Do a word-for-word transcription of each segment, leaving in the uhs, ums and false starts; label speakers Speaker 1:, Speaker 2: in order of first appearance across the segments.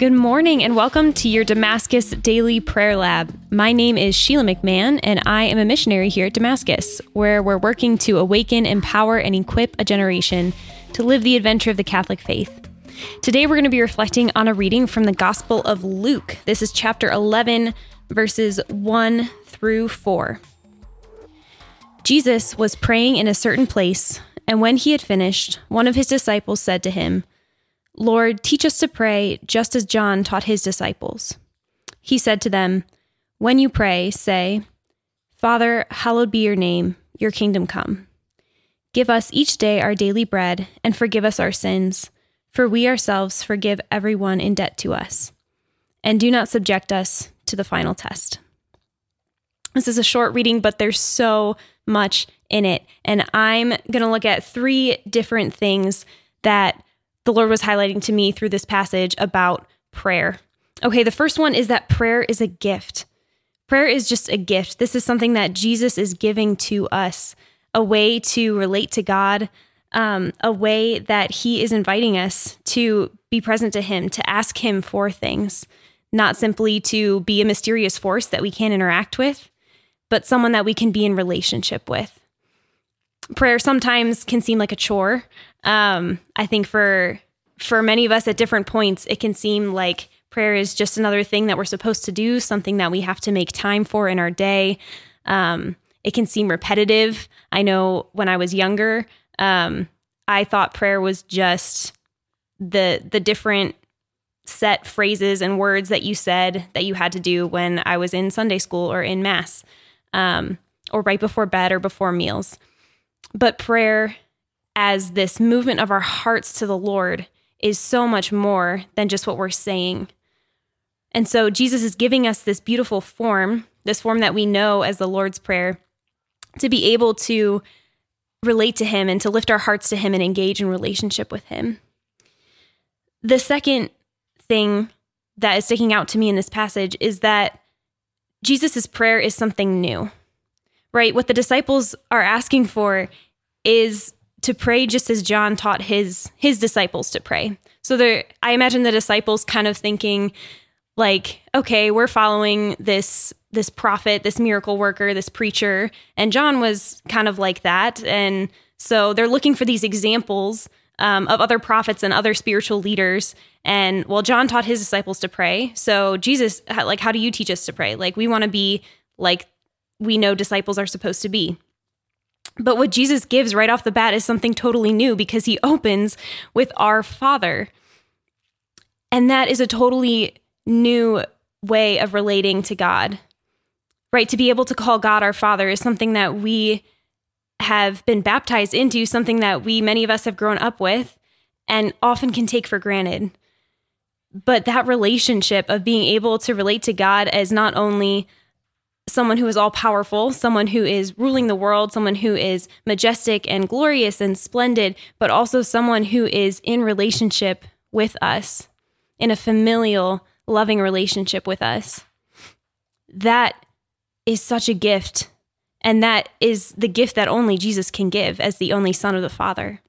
Speaker 1: Good morning and welcome to your Damascus Daily Prayer Lab. My name is Sheila McMahon and I am a missionary here at Damascus, where we're working to awaken, empower, and equip a generation to live the adventure of the Catholic faith. Today we're going to be reflecting on a reading from the Gospel of Luke. This is chapter eleven, verses one through four. Jesus was praying in a certain place, and when he had finished, one of his disciples said to him, "Lord, teach us to pray just as John taught his disciples." He said to them, "When you pray, say, 'Father, hallowed be your name, your kingdom come. Give us each day our daily bread, and forgive us our sins, for we ourselves forgive everyone in debt to us. And do not subject us to the final test.'" This is a short reading, but there's so much in it. And I'm going to look at three different things that the Lord was highlighting to me through this passage about prayer. Okay, the first one is that prayer is a gift. Prayer is just a gift. This is something that Jesus is giving to us, a way to relate to God, um, a way that he is inviting us to be present to him, to ask him for things, not simply to be a mysterious force that we can't interact with, but someone that we can be in relationship with. Prayer sometimes can seem like a chore. Um, I think for for many of us at different points, it can seem like prayer is just another thing that we're supposed to do, something that we have to make time for in our day. Um, it can seem repetitive. I know when I was younger, um, I thought prayer was just the the different set phrases and words that you said that you had to do when I was in Sunday school or in Mass, um, or right before bed or before meals. But prayer, as this movement of our hearts to the Lord, is so much more than just what we're saying. And so Jesus is giving us this beautiful form, this form that we know as the Lord's Prayer, to be able to relate to him and to lift our hearts to him and engage in relationship with him. The second thing that is sticking out to me in this passage is that Jesus' prayer is something new. Right? What the disciples are asking for is to pray just as John taught his his disciples to pray. So there, I imagine the disciples kind of thinking like, okay, we're following this this prophet, this miracle worker, this preacher, and John was kind of like that. And so they're looking for these examples um, of other prophets and other spiritual leaders. And well, John taught his disciples to pray. So Jesus, like, how do you teach us to pray? Like, we want to be like we know disciples are supposed to be. But what Jesus gives right off the bat is something totally new, because he opens with "Our Father." And that is a totally new way of relating to God, right? To be able to call God our Father is something that we have been baptized into, something that we, many of us have grown up with and often can take for granted. But that relationship of being able to relate to God as not only someone who is all-powerful, someone who is ruling the world, someone who is majestic and glorious and splendid, but also someone who is in relationship with us, in a familial, loving relationship with us. That is such a gift, and that is the gift that only Jesus can give as the only Son of the Father.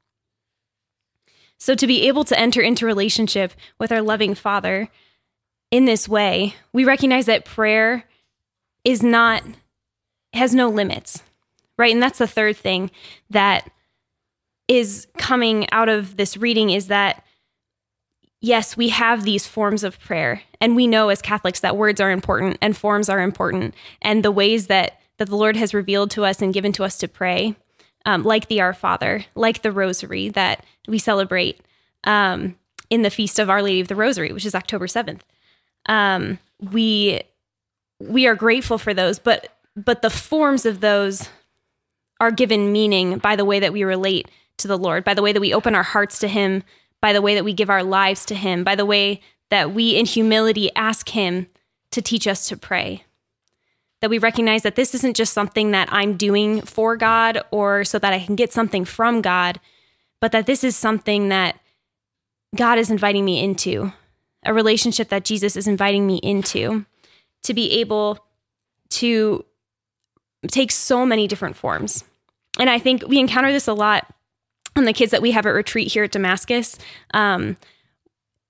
Speaker 1: So to be able to enter into relationship with our loving Father in this way, we recognize that prayer is not, has no limits, right? And that's the third thing that is coming out of this reading, is that, yes, we have these forms of prayer, and we know as Catholics that words are important and forms are important, and the ways that, that the Lord has revealed to us and given to us to pray, um, like the Our Father, like the Rosary that we celebrate um, in the Feast of Our Lady of the Rosary, which is October seventh. Um, we We are grateful for those, but but the forms of those are given meaning by the way that we relate to the Lord, by the way that we open our hearts to him, by the way that we give our lives to him, by the way that we in humility ask him to teach us to pray. That we recognize that this isn't just something that I'm doing for God or so that I can get something from God, but that this is something that God is inviting me into, a relationship that Jesus is inviting me into, to be able to take so many different forms. And I think we encounter this a lot on the kids that we have at retreat here at Damascus. Um,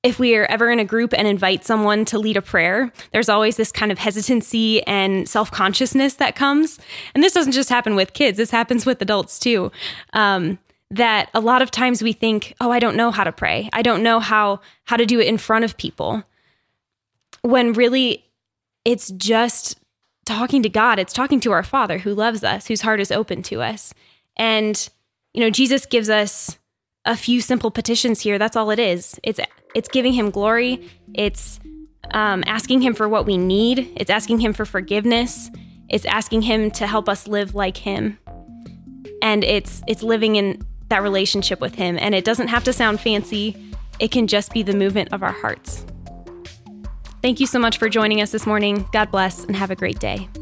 Speaker 1: if we are ever in a group and invite someone to lead a prayer, there's always this kind of hesitancy and self-consciousness that comes. And this doesn't just happen with kids, this happens with adults too. Um, that a lot of times we think, oh, I don't know how to pray. I don't know how, how to do it in front of people. When really it's just talking to God. It's talking to our Father who loves us, whose heart is open to us. And, you know, Jesus gives us a few simple petitions here. That's all it is. It's it's giving him glory. It's um, asking him for what we need. It's asking him for forgiveness. It's asking him to help us live like him. And it's it's living in that relationship with him. And it doesn't have to sound fancy. It can just be the movement of our hearts. Thank you so much for joining us this morning. God bless and have a great day.